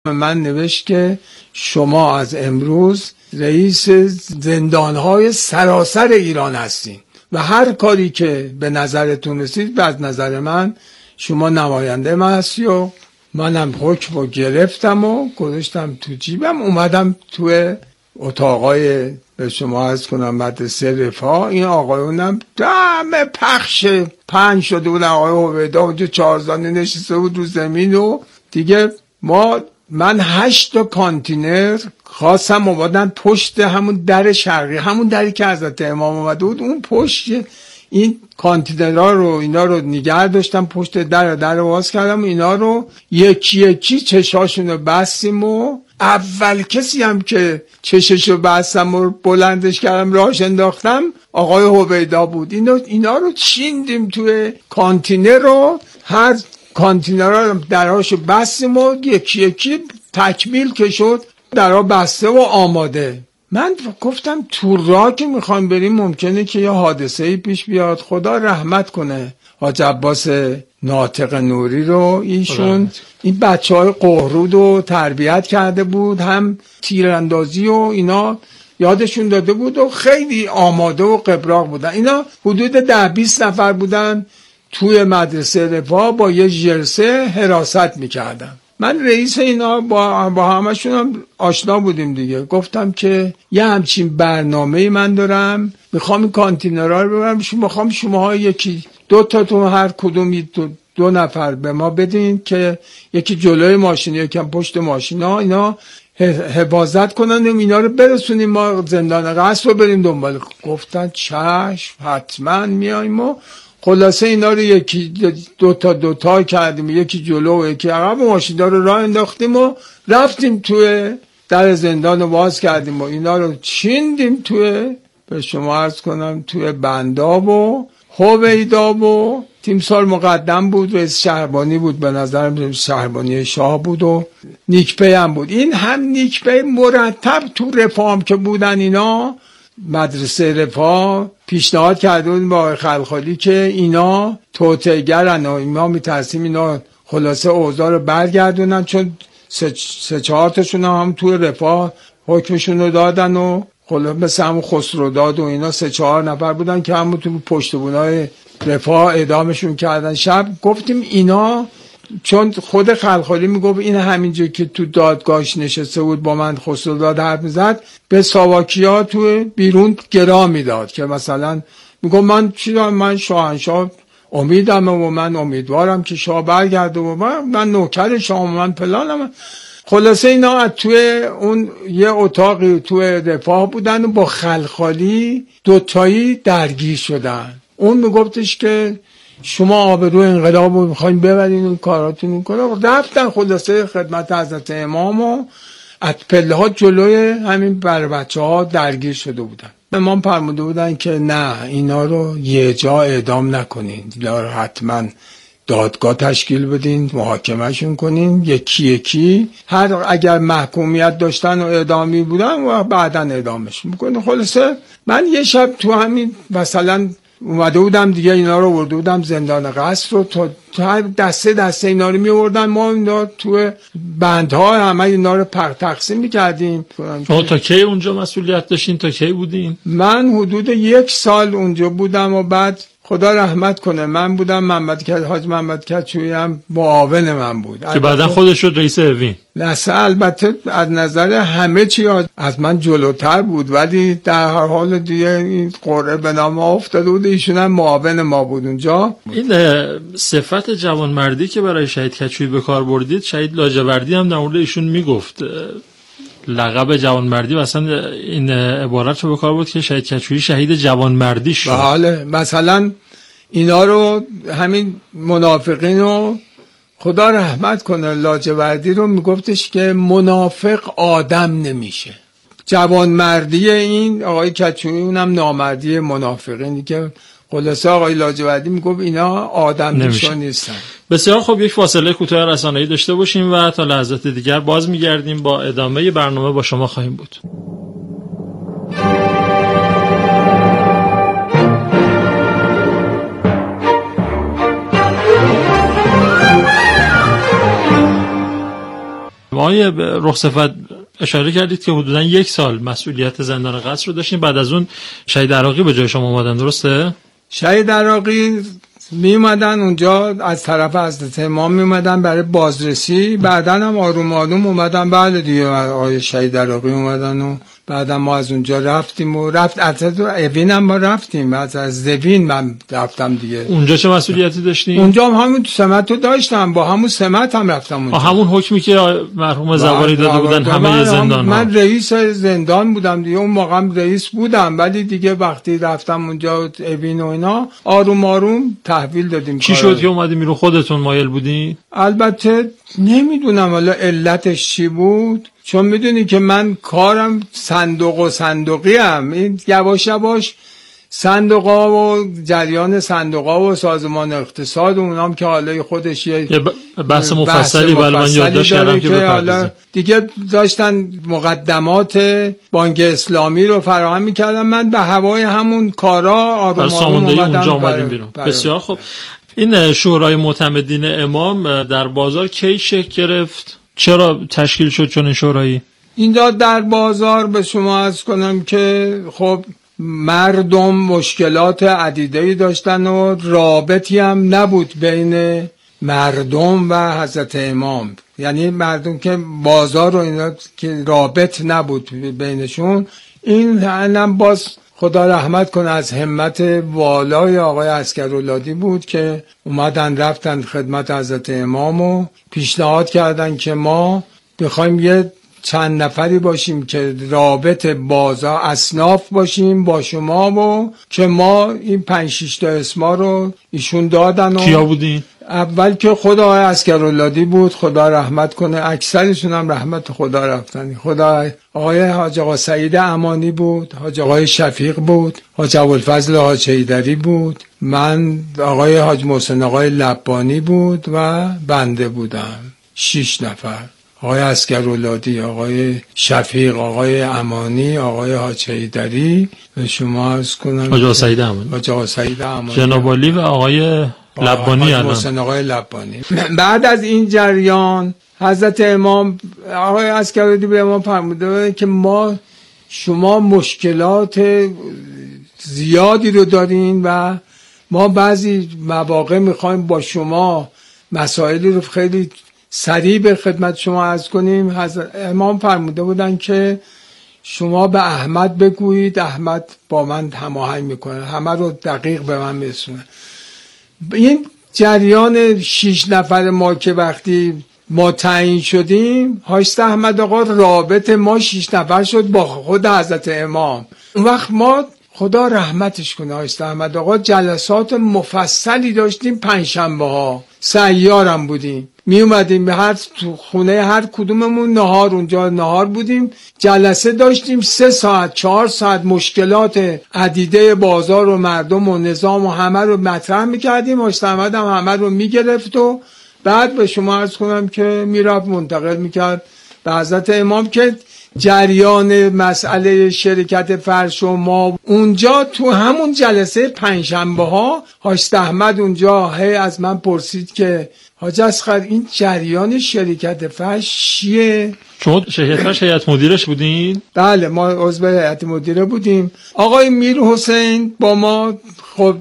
من نوشت که شما از امروز رئیس زندانهای سراسر ایران هستین و هر کاری که به نظرتون رسید به از نظر من شما نماینده من هستی. و منم حکم رو گرفتم و گذاشتم تو جیبم، اومدم تو اتاقای به شما عرض کنم مدرسه رفاه. این آقایونم دم پخش 5 شده بودن، آقای هویدا اونجا 4 زانو نشسته بود رو زمین و دیگه من 8 تا کانتینر خواستم اومدن پشت همون در شرقی، همون دری که حضرت امام اومده بود، اون پشت این کانتینرها رو اینا رو نگه داشتم پشت در باز کردم، اینا رو یکی یکی چشاشون رو بستیم و اول کسی هم که چششو بستم و بلندش کردم راهش انداختم آقای هویدا بود. اینا رو چیندیم توی کانتینر رو، هر کانتینر رو درهاشو بستیم و یکی یکی تکمیل که شد درها بسته و آماده. من گفتم تو راه که میخوایم بریم ممکنه که یه حادثه‌ای پیش بیاد. خدا رحمت کنه حاج عباس ناطق نوری رو، ایشون این بچهای قهرود رو تربیت کرده بود، هم تیراندازی و اینا یادشون داده بود و خیلی آماده و قبراق بودن. اینا حدود 10-20 نفر بودن توی مدرسه رفاه با یه جرسه حراست میکردن. من رئیس اینا با همشون هم آشنا بودیم دیگه. گفتم که یه همچین برنامه‌ای من دارم، میخوام این کانتینرها رو ببرم، میخوام شماها یکی 2 تاتون هر کدوم 2 نفر به ما بدین که یکی جلوی ماشین یکم پشت ماشینا اینا حفاظت کنن و اینا رو برسونیم ما زندان قصر رو بریم دنبال. گفتن چشم حتما میایم و خلاصه اینا رو یکی 2 تا کردیم، یکی جلو و یکی عقب، ماشینا رو راه انداختیم و رفتیم توی در زندان باز کردیم و اینا رو چیندیم توی به شما عرض کنم توی بنداب و هویدا و تیمسار مقدم بود، رئیس شهربانی بود، به نظرم شهربانی شاه بود و نیکپی هم بود. این هم نیکپی مرتب تو رفاه که بودن اینا مدرسه رفاه پیشنهاد کرده بود با آقای خلخالی که اینا توطئه‌گرن و ما می‌ترسیم اینا خلاصه اوضاع رو برگردونن، چون 3-4 تاشون هم تو رفاه حکمشون رو دادن و خلاصه مثل همون خسروداد و اینا 3-4 نفر بودن که همون تو پشت بونای رفاه اعدامشون کردن. شب گفتیم اینا، چون خود خلخالی میگفت این همینجا که تو دادگاهش نشسته بود با من خسروداد حرف میزد به ساواکیا تو بیرون گرا میداد که مثلا میگم من شاهنشاه امیدم و من امیدوارم که شاه برگرده و من نوکر شاه و من پلانم. خلاصه اینا توی اون یه اتاقی توی رفاه بودن و با خلخالی 2 تایی درگیر شدن. اون میگفتش که شما آبروی انقلاب رو میخواین ببرین و کاراتون کنه. رفتن خلاصه خدمت حضرت امام و از پله ها جلوی همین بر بچه ها درگیر شده بودن. امام فرموده بودن که نه اینا رو یه جا اعدام نکنین، اینا رو حتما دادگاه تشکیل بدین، محاکمهشون کنین یکی یکی، هر اگر محکومیت داشتن و اعدامی بودن و بعداً اعدامشون میکنین. خلاصه من یه شب تو همین مثلا اومده بودم دیگه، اینا رو برده بودم زندان قصر رو، تا دسته اینا رو میوردن، ما اینا تو بندها همه اینا رو تقسیم میکردیم. تا کی اونجا مسئولیت داشتین؟ تا کی بودین؟ من حدود 1 سال اونجا بودم و بعد خدا رحمت کنه من بودم، حاج محمد کچویی هم معاون من بود که بعدا خودش شد رئیس اوین. البته از نظر همه چی از من جلوتر بود، ولی در هر حال دیگه این قرعه به نام افتاده بود، ایشون هم معاون ما بود اونجا. این صفت جوانمردی که برای شهید کچویی به کار بردید، شهید لاجوردی هم در مورد ایشون میگفت لقب جوانمردی و اصلا این عبارت رو به کار برد که شهید کچویی شهید جوانمردی شد. بله مثلا اینا رو همین منافقین رو خدا رحمت کنه لاجوردی رو میگفتش که منافق آدم نمیشه. جوانمردی این آقای کچویی اونم نامردی منافقینی که خلاصه آقای لاجوردی میگفت اینا آدم نشون نیستن. بسیار خب، یک فاصله کوتاه رسانه‌ای داشته باشیم و تا لحظات دیگر باز میگردیم با ادامه برنامه با شما خواهیم بود. آقای رخصفت اشاره کردید که حدوداً 1 سال مسئولیت زندان قصر رو داشتین، بعد از اون شهید عراقی به جای شما اومدن، درسته؟ شهید عراقی می اومدن اونجا از طرف حضرت امام می اومدن برای بازرسی، بعداً هم آروم آروم اومدن. بعد دیگه آقای شهید عراقی اومدن و بعدا ما از اونجا رفتیم و از اوین هم ما رفتیم، از دوین من رفتم دیگه. اونجا چه مسئولیتی داشتین؟ اونجا هم همون سمت رو داشتم، با همون سمت هم رفتم اونجا. همون حکمی که مرحوم زواری داده بودن همه زندان ها. من رئیس زندان بودم دیگه، اون موقع هم رئیس بودم، ولی دیگه وقتی رفتم اونجا اوین و اینا آروم آروم تحویل دادیم. چی شد که اومدی میرو خودتون مایل بودین؟ البته نمیدونم حالا علتش چی بود، چون میدونی که من کارم صندوق و صندوقی هم، این یواش یواش صندوقا و جریان صندوقا و سازمان اقتصاد و اونام که حالا خودش یه بحث مفصلی برای من یادداشت کردم که حالا دیگه داشتن مقدمات بانک اسلامی رو فراهم می‌کردن، من به هوای همون کارا آروم آروم اومدم بیرون. بسیار خوب. این شورای معتمدین امام در بازار کی شکل گرفت؟ چرا تشکیل شد چون این شورایی؟ اینجا در بازار به شما عرض کنم که خب مردم مشکلات عدیده‌ای داشتن و رابطی هم نبود بین مردم و حضرت امام، یعنی مردم که بازار و اینا که رابط نبود بینشون. این هم باز خدا رحمت کنه از همت والای آقای عسکراللادی بود که اومدن رفتن خدمت حضرت امام و پیشنهاد کردن که ما بخوایم یه چند نفری باشیم که رابط بازار اصناف باشیم با شما و که ما این 5-6 تا اسما رو ایشون دادن. کیا بودین؟ اول که خدا آقای عسکراللادی بود، خدا رحمت کنه، اکثرشون هم رحمت خدا رفتن. خدا آقای حاج آقا سعید امانی بود، حاج آقای شفیق بود، حاج ابوالفضل حاج حیدری بود، من آقای حاج محسن آقای لبانی بود و بنده بودم. 6 نفر: آقای عسکراللادی، آقای شفیق، آقای امانی، آقای حاج حیدری و شما عرض کنم حاج آقا سعید امانی، حاج آقا سعید امانی، جناب عالی و آقای لبانی. حاج محسن آقای لبانی. بعد از این جریان حضرت امام آقای عسکراللادی به امام فرموده که شما مشکلات زیادی رو دارین و ما بعضی مواقع میخوایم با شما مسائلی رو خیلی سریع به خدمت شما عرض کنیم. حضرت امام فرموده بودن که شما به احمد بگویید، احمد با من هماهنگ میکنه، همه رو دقیق به من برسونه. این جریان 6 نفر ما که وقتی ما تعیین شدیم، حاج احمد آقا رابط ما 6 نفر شد با خود حضرت امام. اون وقت ما خدا رحمتش کنه حاج احمد آقا جلسات مفصلی داشتیم، پنجشنبه ها سیارم بودیم، می اومدیم به تو خونه هر کدوممون نهار، اونجا نهار بودیم، جلسه داشتیم 3 ساعت 4 ساعت مشکلات عدیده بازار و مردم و نظام و همه رو مطرح میکردیم. حاج احمد هم همه رو میگرفت و بعد به شما عرض کنم که میرفت منتقل میکرد به حضرت امام که جریان مسئله شرکت فرش و ما اونجا تو همون جلسه پنجشنبه ها حاج احمد اونجا از من پرسید که حاج اصغر این جریان شرکت فرش چیه؟ شما شرکت فرش هیئت مدیرش بودین؟ بله، ما عضو هیئت مدیره بودیم. آقای میر حسین با ما خب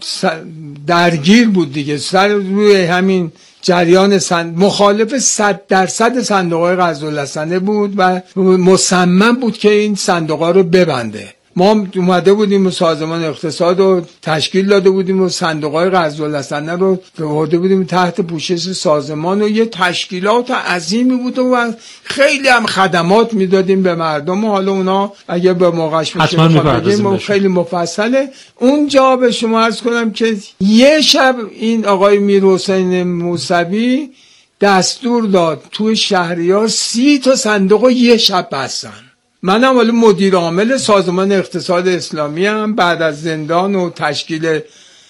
درگیر بود دیگه، سر روی همین جریان مخالف 100% صندوق قرض‌الحسنه بود و مصمم بود که این صندوقا رو ببنده. ما اومده بودیم سازمان اقتصاد رو تشکیل داده بودیم و صندوقای قرض‌الحسنه رو برده بودیم تحت پوشش سازمان و یه تشکیلات عظیمی بود و خیلی هم خدمات میدادیم به مردم و حالا اونا اگه به موقعش بگیم خیلی مفصله. اونجا به شما عرض کنم که یه شب این آقای میر حسین موسوی دستور داد تو شهریار 30 تا صندوق یه شب بستن. منم ولی مدیر عامل سازمان اقتصاد اسلامی هم، بعد از زندان و تشکیل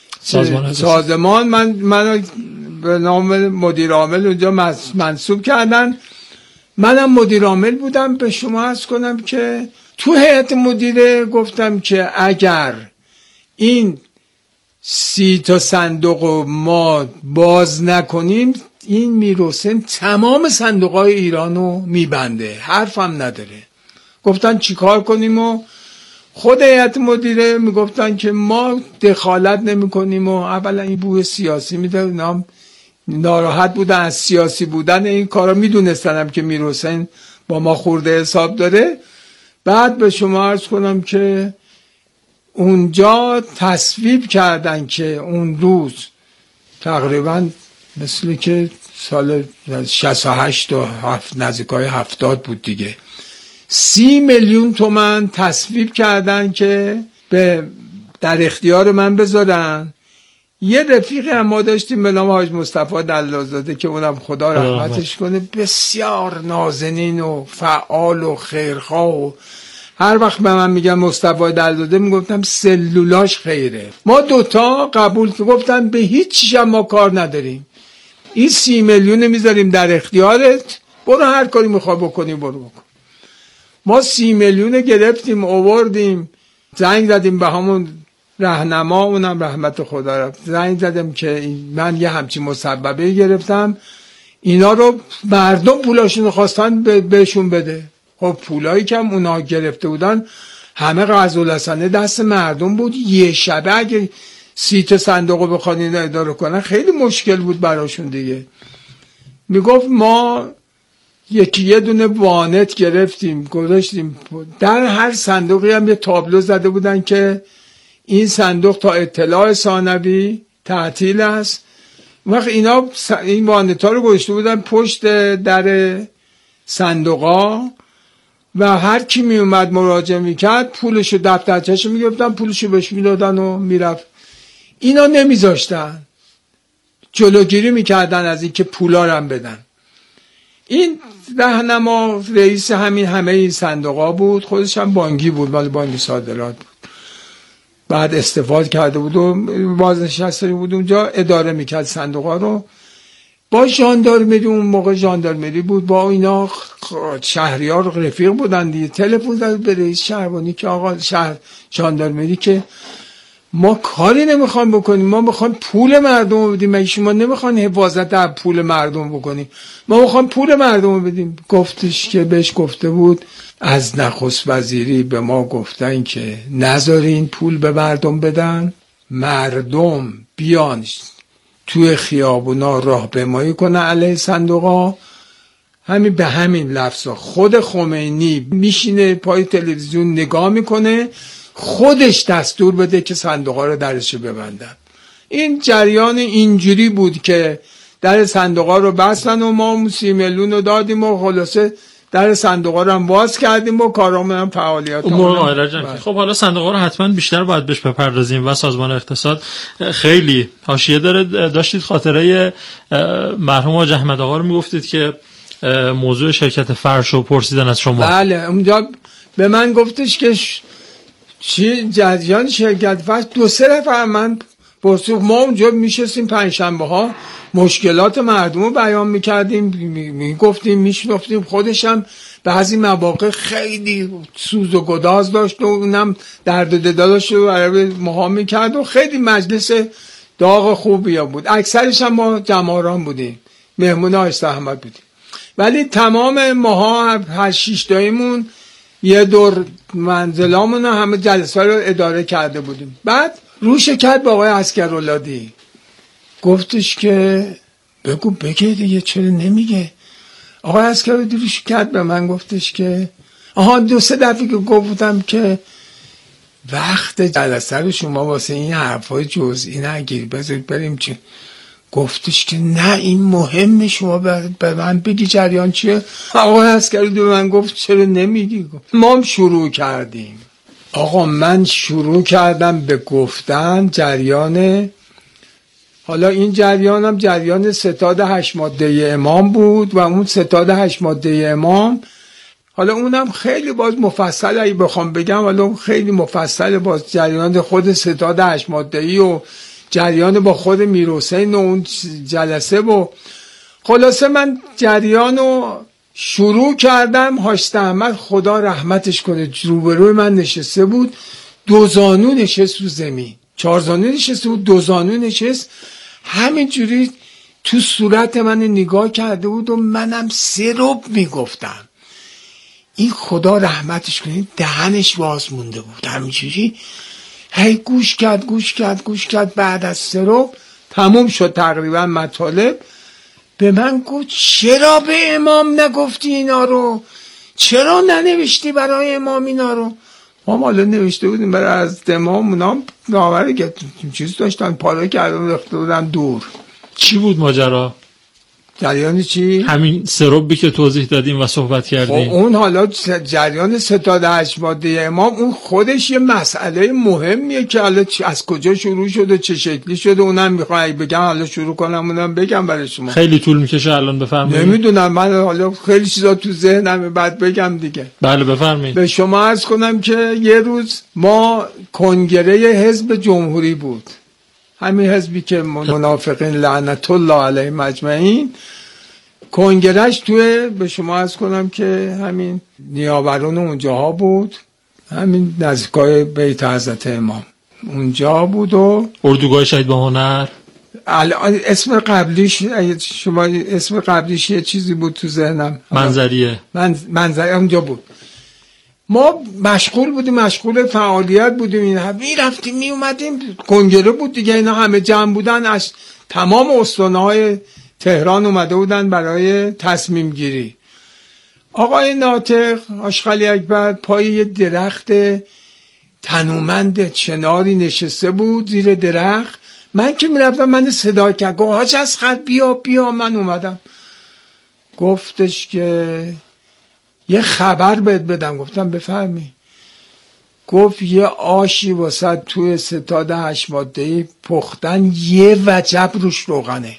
سازمان من به نام مدیر عامل اونجا منصوب کردن. منم مدیر عامل بودم. به شما عرض کنم که تو هیئت مدیره گفتم که اگر این 30 تا صندوق ما باز نکنیم این میرحسین تمام صندوقای ایرانو میبنده، حرفم نداره. گفتن چیکار کنیم و خود هیئت مدیره میگفتن که ما دخالت نمیکنیم و اولا این بوی سیاسی میده، نام ناراحت بودن از سیاسی بودن این کارا، میدونستنم که میرحسین با ما خورده حساب داره. بعد به شما عرض کنم که اونجا تصویب کردن که اون روز تقریبا مثل که سال 68 و نزدیکای 70 بود دیگه، 30 میلیون تومان تصویب کردن که در اختیار من بذارن. یه رفیقی هم ما داشتیم به نام حاج مصطفی دلالزاده که اونم خدا رحمتش کنه، بسیار نازنین و فعال و خیرخواه و هر وقت به من میگن مصطفی دلالزاده میگفتم سلولاش خیره. ما دوتا قبول که گفتن به هیچ چیز ما کار نداریم، این 30 میلیون میذاریم در اختیارت، برو هر کاری میخوای بکنی برو بکن. ما 30 میلیون گرفتیم آوردیم، زنگ زدیم به همون راهنما، اونم رحمت خدا رفت، زنگ زدم که من یه همچین مسببه گرفتم، اینا رو مردم پولاشون خواستن بهشون بده. خب پولایی که هم اونا گرفته بودن همه قزل‌الحسنه دست مردم بود. یه شبه اگه 30 تا صندوق رو بخوان اینا اداره کنن خیلی مشکل بود براشون دیگه. میگفت ما یه دونه وانت گرفتیم گذاشتیم در هر صندوقی، هم یه تابلو زده بودن که این صندوق تا اطلاع ثانوی تعطیل است. وقت اینا این وانت‌ها رو گذاشته بودن پشت در صندوقا و هر کی می اومد مراجعه میکرد پولشو دفترچه‌شو میگفتن پولشو بهش میدادن و میرفت. اینا نمیذاشتن، جلوگیری میکردن از این که پولا رو هم بدن. این راهنما رئیس همه این صندوقا بود، خودش هم بانکی بود، ولی بانک صادرات بود، بعد استفاده کرده بود و بازنشسته بود اونجا، اداره میکرد صندوقا رو. با ژاندارمری، اون موقع ژاندارمری بود، با اینا شهریار رفیق بودن دیگه. تلفن زد به رئیس شهربانی که آقا شهر ژاندارمری که ما کاری نمیخوام بکنیم، ما میخوام پول مردم رو بدیم، مگه شما نمیخوان حفاظت از پول مردم بکنیم؟ ما میخوام پول مردم رو بدیم. گفتش که بهش گفته بود از نخست وزیری به ما گفتن که نذارین پول به مردم بدن، مردم بیان توی خیابونا راهپیمایی کنن علیه صندوقا. همین به همین لفظا خود خمینی میشینه پای تلویزیون نگاه میکنه، خودش دستور بده که صندوقا رو درش ببندن. این جریان اینجوری بود که در صندوقا رو بستن و ما 30 میلیون رو دادیم و خلاصه در صندوقا رو هم باز کردیم و کارامون هم فعالیتامون. خب حالا صندوقا رو حتما بیشتر باید بهش بپردازیم و سازمان اقتصاد خیلی حاشیه داره. داشتید خاطره مرحوم حاج احمد آقا رو میگفتید که موضوع شرکت فرش رو پرسیدن از شما. بله، اونجا به من گفتش که چی جریان شرکت فرش، 2-3 نفر من پرسید. ما اونجا میشستیم پنجشنبه ها مشکلات مردم رو بیان میکردیم، میگفتیم، میشنفتیم. خودشم بعضی مواقع خیلی سوز و گداز داشت و اونم درد و ددالش رو برای ماها میکرد و خیلی مجلس داغ خوبی بود. اکثرش هم ما جماران بودیم، مهمون آقای احمد بودیم، ولی تمام ماها 8 تاییمون یه دور منزلامون همه جلسه رو اداره کرده بودیم. بعد روش کرد با آقای عسکراللهی، گفتش که بگه دیگه، چرا نمیگه؟ آقای عسکراللهی روش کرد به من، گفتش که 2-3 دفعه که گفتم که وقت جلسه رو شما واسه این حرفای جزئی نگیر، بذارید بریم. چه گفتش که نه این مهمه، شما به من بگی جریان چیه. آقای عسکراللهی به من گفت چرا نمیگی؟ ما هم شروع کردیم. آقا من شروع کردم به گفتن جریان، حالا این جریان هم جریان ستاد 8 ماده امام بود و اون ستاد 8 ماده امام، حالا اونم خیلی باز مفصل اگه بخوام بگم، حالا خیلی مفصل باز جریان خود ستاد 8 ماده‌ای و جریان با خود میرحسین و اون جلسه و خلاصه من جریان رو شروع کردم. حاج احمد خدا رحمتش کنه روبروی من نشسته بود، 2 زانو نشست رو زمین، 4 زانو نشسته بود، 2 زانو نشست، همینجوری تو صورت من نگاه کرده بود و منم سرب میگفتم. این خدا رحمتش کنه دهنش باز مونده بود همینجوری، هی گوش کرد. بعد از سرب تموم شد تقریبا مطالب. به من گفت چرا به امام نگفتی اینا رو؟ چرا ننوشتی برای امام اینا رو؟ ما حالا نوشته بودیم برای از امام، اونام ناوره که چیز داشتن پاره کردن رفته بودن دور. چی بود ماجرا؟ جریان چی؟ همین سربی که توضیح دادیم و صحبت کردیم. اون حالا جریان ستاد 8 ماده امام اون خودش یه مسئله مهمیه که حالا از کجا شروع شده چه شکلی شده اونم میخوام بگم، حالا شروع کنم اونم بگم برای شما. خیلی طول میکشه الان بفرمایید. نمیدونم من حالا خیلی چیزا تو ذهنمه بعد بگم دیگه. بله بفرمایید. به شما عرض کنم که یه روز ما کنگره حزب جمهوری بود، همین حزبی که منافقین لعنت الله علیهم اجمعین، کنگرهش توی به شما عرض کنم که همین نیاوران اونجاها بود، همین نزدیکای بیت حضرت امام اونجا بود. و اردوگاه شهید با هنر اسم قبلیش شما اسم قبلیش یه چیزی بود تو ذهنم، منظریه اونجا بود. ما مشغول فعالیت بودیم، اینا میرفتیم می اومدیم، کنگره بود دیگه، اینا همه جمع بودن، از تمام استان‌های تهران اومده بودن برای تصمیم گیری. آقای ناطق آشغالی اکبر پای یه درخت تنومند چناری نشسته بود زیر درخت. من که میرفتم من صدا کرد، گفت حاج اصغر بیا. من اومدم، گفتش که یه خبر بهت بدم. گفتم بفرمی. گفت یه آشی واسه توی ستاد 8 ماده‌ای پختن، یه وجب روش روغنه.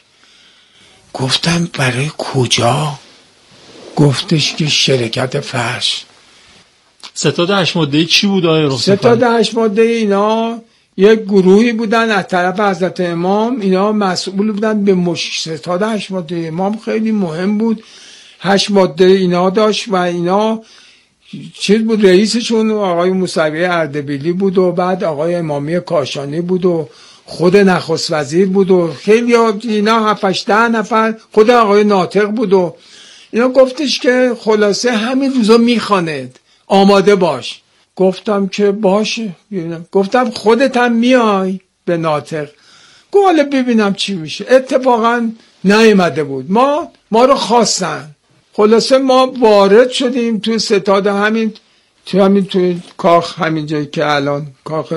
گفتم برای کجا؟ گفتش که شرکت فرش. ستاد 8 ماده‌ای چی بود آقای رخصت؟ ستاد 8 ماده‌ای اینا یک گروهی بودن از طرف حضرت امام، اینا مسئول بودن به ستاد 8 ماده‌ای امام، خیلی مهم بود. 8 ماده اینا داشت و اینا چیز بود، رئیسشون آقای موسوی اردبیلی بود و بعد آقای امامی کاشانی بود و خود نخست وزیر بود و خیلی اینا 7-8 نفر، خود آقای ناطق بود و اینا. گفتش که خلاصه همین روزا میخواند، آماده باش. گفتم که باشه. گفتم خودت هم میای به ناطق؟ گفت حالا ببینم چی میشه. اتفاقا نیامده بود، ما رو خواستن. خلاصه ما وارد شدیم تو ستاد، همین تو کاخ، همین جایی که الان کاخ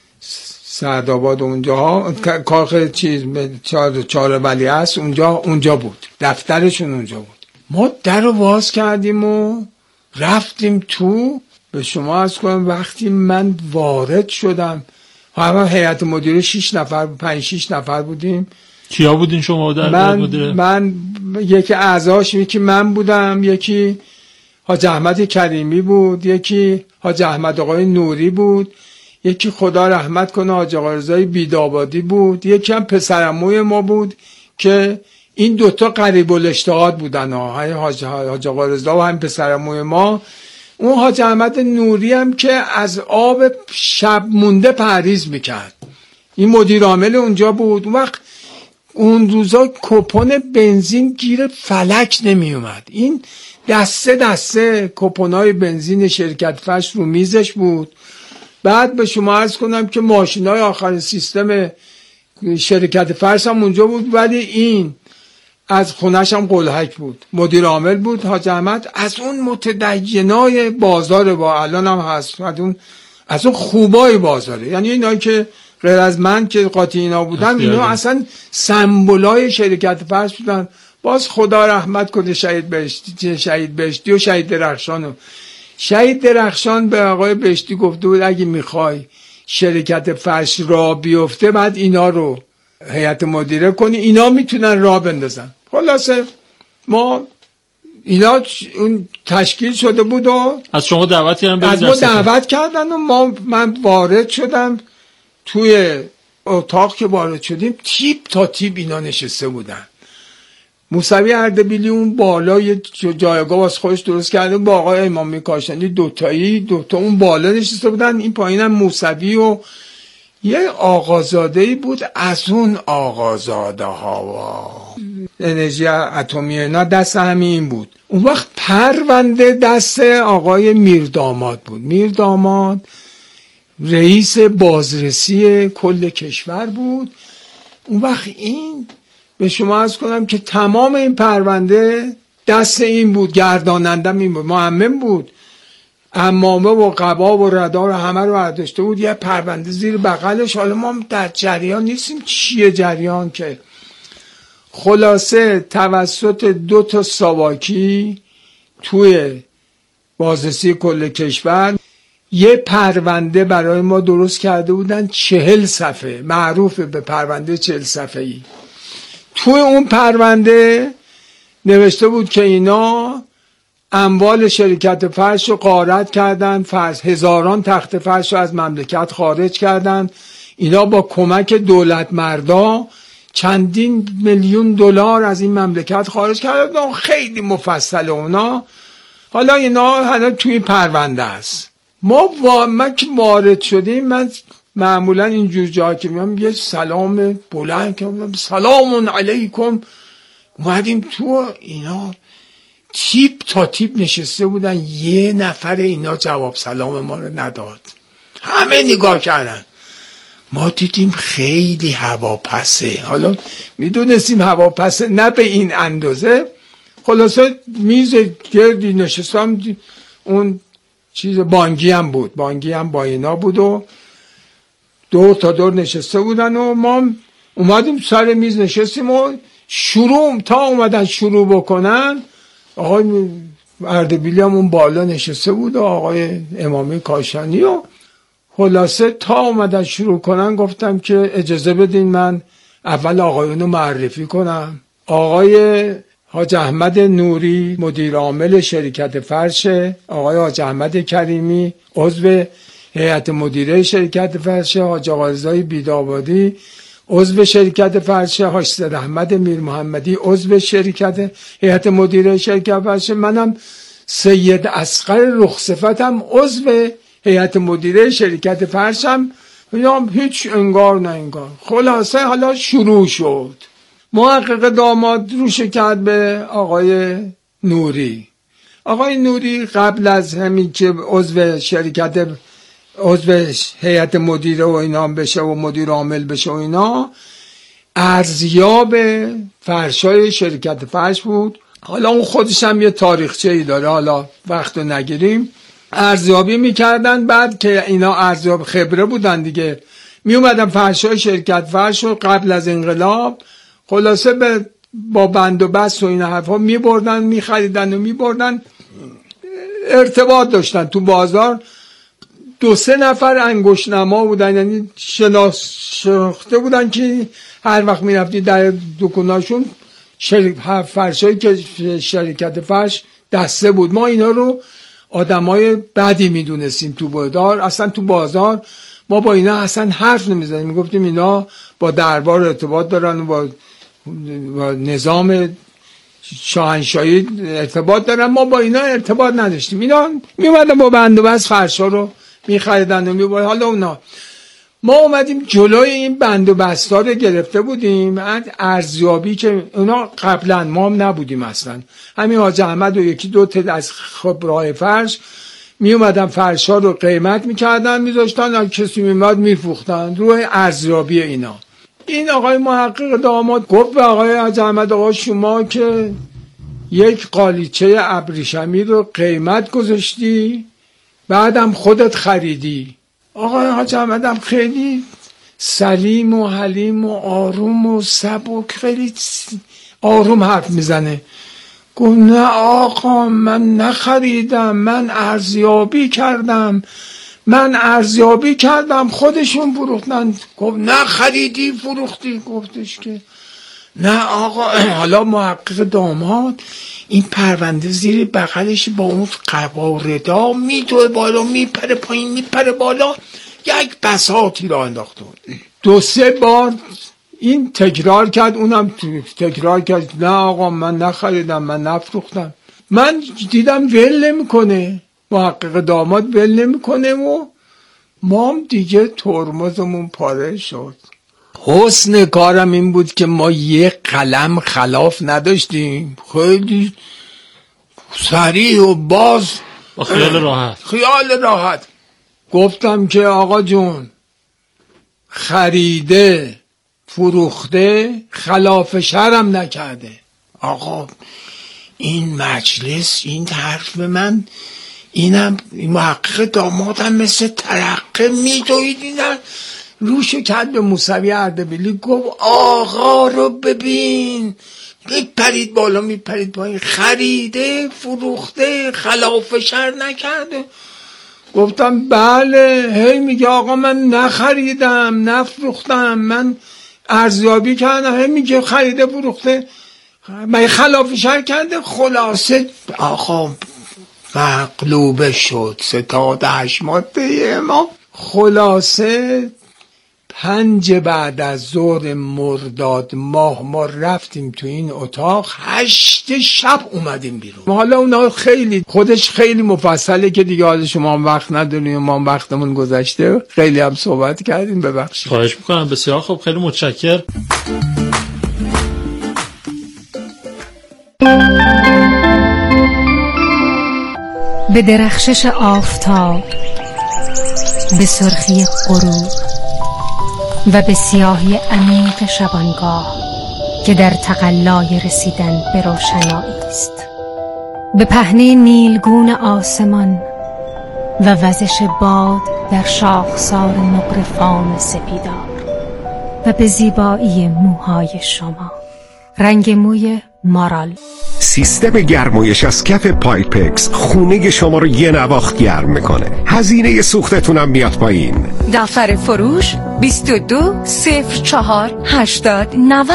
سعدآباد اونجاها، کاخ چیز چهار ولی هست اونجا بود، دفترشون اونجا بود. ما در رو باز کردیم و رفتیم تو. به شما عرض کنم وقتی من وارد شدم، همه هیئت مدیره 6 نفر 5-6 نفر بودیم. کیا بودین شما در مدیره؟ من یکی اعضاش، یکی من بودم، یکی حاج احمد کریمی بود، یکی حاج احمد آقای نوری بود، یکی خدا رحمت کنه حاج آقا رضای بیدابادی بود، یکی هم پسرعموی ما بود که این دوتا قریب الاشتهاد بودن، حاج آقا رضا و هم پسرعموی ما. اون حاج احمد نوری هم که از آب شب مونده پرهیز میکرد، این مدیر عامل اونجا بود. اون وقت اون روزا کپون بنزین گیر فلک نمی اومد، این دسته کپونای بنزین شرکت فرش رو میزش بود. بعد به شما عرض کنم که ماشینای آخر سیستم شرکت فرش هم اونجا بود، ولی این از خونش هم قلهک بود، مدیر عامل بود حاج احمد، از اون متدینای بازار با الان هم هست، از اون خوبای بازاره، یعنی اینایی که غیر از من که قاطی اینا بودن، اینا اصلا سمبولای شرکت فرش بودن. باز خدا رحمت کنه شهید بهشتی و شهید درخشانو. شهید درخشان به آقای بهشتی گفته بود اگه میخوای شرکت فرش راه بیفته بعد اینا رو هیئت مدیره کنی، اینا میتونن راه بندازن. خلاصه ما اینا اون تشکیل شده بود و از شما دعوت کردن، از ما دعوت کردن و من وارد شدم. توی اتاق که وارد شدیم تیپ تا تیپ اینا نشسته بودن. موسوی اردبیلی اون بالا یه جایگاه واسه خودش درست کرده با آقای امامی کاشانی، دوتا اون بالا نشسته بودن، این پایین هم موسوی و یه آقازاده‌ای بود از اون آقازاده ها انرژی اتمی اینا دست همین بود. اون وقت پرونده دست آقای میرداماد بود. میرداماد رئیس بازرسی کل کشور بود. اون وقت این به شما عرض کنم که تمام این پرونده دست این بود، گردانندم این بود، معمم بود، عمامه و قبا و ردار همه رو برداشته بود، یه پرونده زیر بغلش. حالا ما در جریان نیستیم چیه جریان، که خلاصه توسط 2 ساواکی توی بازرسی کل کشور یه پرونده برای ما درست کرده بودن 40 صفحه، معروف به پرونده 40 صفحه‌ای. توی اون پرونده نوشته بود که اینا اموال شرکت فرش رو غارت کردن، هزاران تخت فرش رو از مملکت خارج کردن، اینا با کمک دولت مردا چندین میلیون دلار از این مملکت خارج کردن. خیلی مفصل اونا. حالا اینا توی پرونده است. من که وارد شدیم، من معمولا اینجور جا که میام یه سلام بلند که سلام علیکم، اومدیم تو، اینا تیپ تا تیپ نشسته بودن، یه نفر اینا جواب سلام ما رو نداد. همه نگاه کردن. ما دیدیم خیلی هواپسه. حالا میدونستیم هواپسه، نه به این اندازه. خلاصه میز گردی نشستم، اون چیز بانگی هم بود، بانگی هم با اینا بود و دور تا دور نشسته بودن و ما اومدیم سر میز نشستیم و تا اومدن شروع بکنن، آقای اردبیلی هم اون بالا نشسته بود و آقای امامی کاشانی، و خلاصه تا اومدن شروع کنن گفتم که اجازه بدین من اول آقایونو معرفی کنم. آقای حاج احمد نوری مدیر عامل شرکت فرش، آقای حاج احمد کریمی عضو هیئت مدیره شرکت فرش، حاج آقا رضای بیدابادی عضو شرکت فرش، حاج سید احمد میر محمدی عضو شرکت هیئت مدیره شرکت فرش، منم سید اصغر رخصفتم عضو هیئت مدیره شرکت فرشم. هیچ انگار نه انگار. خلاصه حالا شروع شد. محقق داماد روش کرد به آقای نوری. آقای نوری قبل از همین که عضو شرکت، عضو هیئت مدیره و اینا بشه و مدیر عامل بشه و اینا، ارزیاب فرشای شرکت فرش بود. حالا اون خودش هم یه تاریخچه ای داره، حالا وقتو نگیریم. ارزیابی میکردن، بعد که اینا ارزیاب خبره بودن دیگه، می اومدن فرشای شرکت فرش رو قبل از انقلاب خلاصه با بند و بست و این حرفا می بردن، می خریدن و می بردن، ارتباط داشتن تو بازار. 2-3 نفر انگشت‌نما بودن، یعنی شناخته بودن که هر وقت می رفتی در دکوناشون فرشایی که شرکت فرش دسته بود. ما اینا رو آدمای بدی می دونستیم تو بازار. اصلا تو بازار ما با اینا اصلا حرف نمیزنیم، می گفتیم اینا با دربار ارتباط دارن و با نظام شاهنشاهی ارتباط دارن. ما با اینا ارتباط نداشتیم. اینا میومدن با بند و بست فرشا رو میخریدن و میبردن. حالا اونا، ما اومدیم جلوی این بند و بستا رو گرفته بودیم. ارزیابی که اونا قبلا ما هم نبودیم اصلا، همین حاج احمد و 1-2 تا از خبرهای فرش میومدن فرشا رو قیمت میکردن میذاشتن، کسی میومد میفروختن روی ارزیابی اینا. این آقای محقق داماد گفت به آقای حاج احمد، آقا شما که یک قالیچه ابریشمی رو قیمت گذاشتی بعدم خودت خریدی. آقای حاج احمد هم خیلی سلیم و حلیم و آروم و سبک، خیلی آروم حرف میزنه. گفت نه آقا من نخریدم، من ارزیابی کردم خودشون فروختن. گفت نه خریدی فروختی؟ گفتش که نه آقا. حالا محقق داماد این پرونده زیر بغلش با اون قبا و ردا میدوه بالا، میپره پایین، میپره بالا، یک بساطی را انداخته بود. 2-3 بار این تکرار کرد، اونم تکرار کرد نه آقا من نخریدم، من نفروختم. من دیدم ول نمیکنه، محقق داماد ول نمیکنه و ما هم دیگه ترمزمون پاره شد. حسن کارم این بود که ما یک قلم خلاف نداشتیم، خیلی سریع و باز خیال راحت گفتم که آقا جون خریده فروخته خلاف شرم نکرده. آقا این مجلس این حرف من اینم محقق دامادم مثل ترقه میدوید، اینم روشو کرد به موسوی اردبیلی گفت آقا رو ببین میپرید بالا میپرید پایین، خریده فروخته خلاف شر نکرده. گفتم بله. هی میگه آقا من نخریدم نفروختم، من ارزیابی کردم. هی میگه خریده فروخته، من خلاف شر کرده. خلاصه آقا مغلوب شد ستاد هشماته ما. خلاصه 5 بعد از ظهر مرداد ماه ما رفتیم تو این اتاق، 8 شب اومدیم بیرون. حالا اونا خیلی خودش خیلی مفصله که دیگه حالا شما هم وقت نداریم، ما هم وقتمون گذشته، خیلی هم صحبت کردیم، ببخشید. خواهش میکنم. بسیار خوب، خیلی متشکرم. به درخشش آفتاب، به سرخی غروب و به سیاهی عمیق شبانگاه که در تقلای رسیدن به روشنایی است، به پهنه نیلگون آسمان و وزش باد در شاخسار نقره فام سپیدار و به زیبایی موهای شما، رنگ موی مارال. سیستم گرمایش از کف پایپکس خونه شما رو یه نواخت گرم میکنه. هزینه سوختتونم میاد پایین. دفتر فروش 22 04 80 90.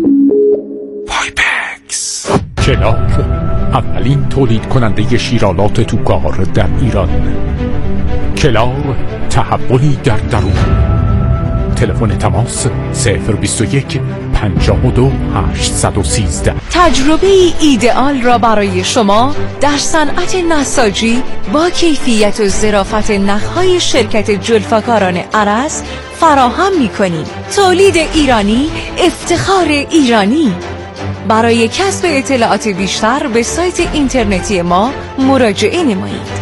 پایپکس. کلار، اولین تولید کننده شیرالات توکار در ایران. کلار، تحولی در درون. تلفن تماس 021 52 813. تجربه ایدئال را برای شما در صنعت نساجی با کیفیت و ظرافت نخهای شرکت جلفکاران ارس فراهم می‌کنیم. تولید ایرانی، افتخار ایرانی. برای کسب اطلاعات بیشتر به سایت اینترنتی ما مراجعه نمایید.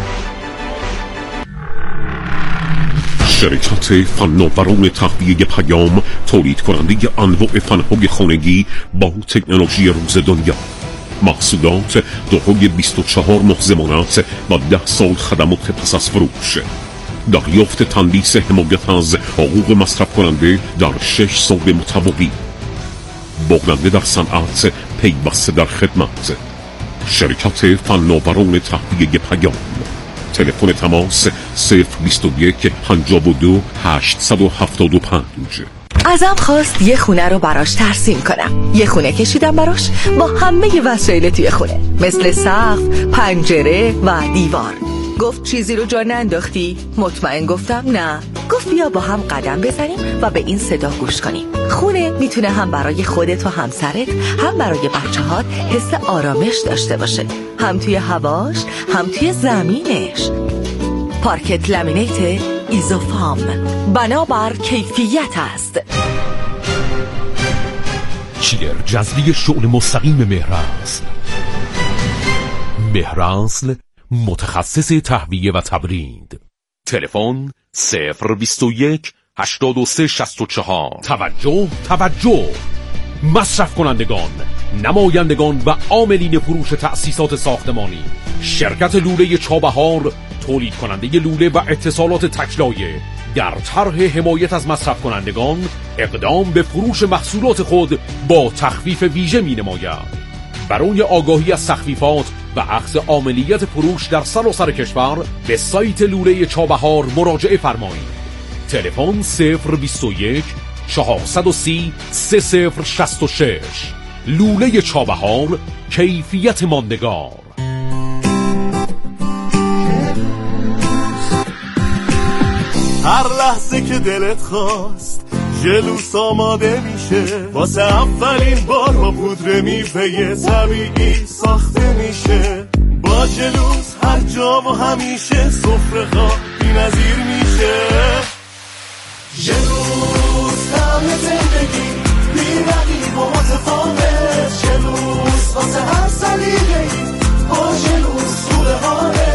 شرکت فناوران تهویه پیام، تولید کننده انواع فنهای خانگی با تکنولوژی روز دنیا. محصولات دارای 24 ماه ضمانت و 10 سال خدمات پس از فروش. دریافت تندیس حمایت از حقوق مصرف کننده در 6 سال متوالی. بازنده در صنعت، پیوسته در خدمت. شرکت فناوران تهویه پیام. تلفن تماس 021 52 875. ازم خواست یه خونه رو براش ترسیم کنم. یه خونه کشیدم براش با همه وسایل توی خونه، مثل سقف، پنجره و دیوار. گفت چیزی رو جا ننداختی؟ مطمئن گفتم نه. گفت بیا با هم قدم بزنیم و به این صدا گوش کنیم. خونه میتونه هم برای خودت و همسرت، هم برای بچه‌هات حس آرامش داشته باشه، هم توی هواش، هم توی زمینش. پارکت لامینیت ایزوفام، بنابر کیفیت است. شیر جذبی شغل مستقیم مهرنسل. مهرنسل، متخصص تهویه و تبرید. تلفن 021 83 64. توجه مصرف کنندگان، نمایندگان و عاملین فروش تأسیسات ساختمانی. شرکت لوله چابهار، تولید کننده لوله و اتصالات تکلایه، در طرح حمایت از مصرف کنندگان اقدام به فروش محصولات خود با تخفیف ویژه می نماید. برای آگاهی از تخفیفات و اخذ عاملیت فروش در سراسر کشور به سایت لوله چابهار مراجعه فرمایید. تلفن 021 430 3066. لوله چابهار، کیفیت ماندگار. هر لحظه که دلت خواست جلوس آماده میشه، واسه اولین بار با پودر میوه طبیعی ساخته میشه. با جلوس هر جا و همیشه سفره ها بی‌نظیر میشه. جلوس برای زندگی بی رقیب و متفاوت. جلوس واسه هر سلیقه‌ای با جلوس سوره های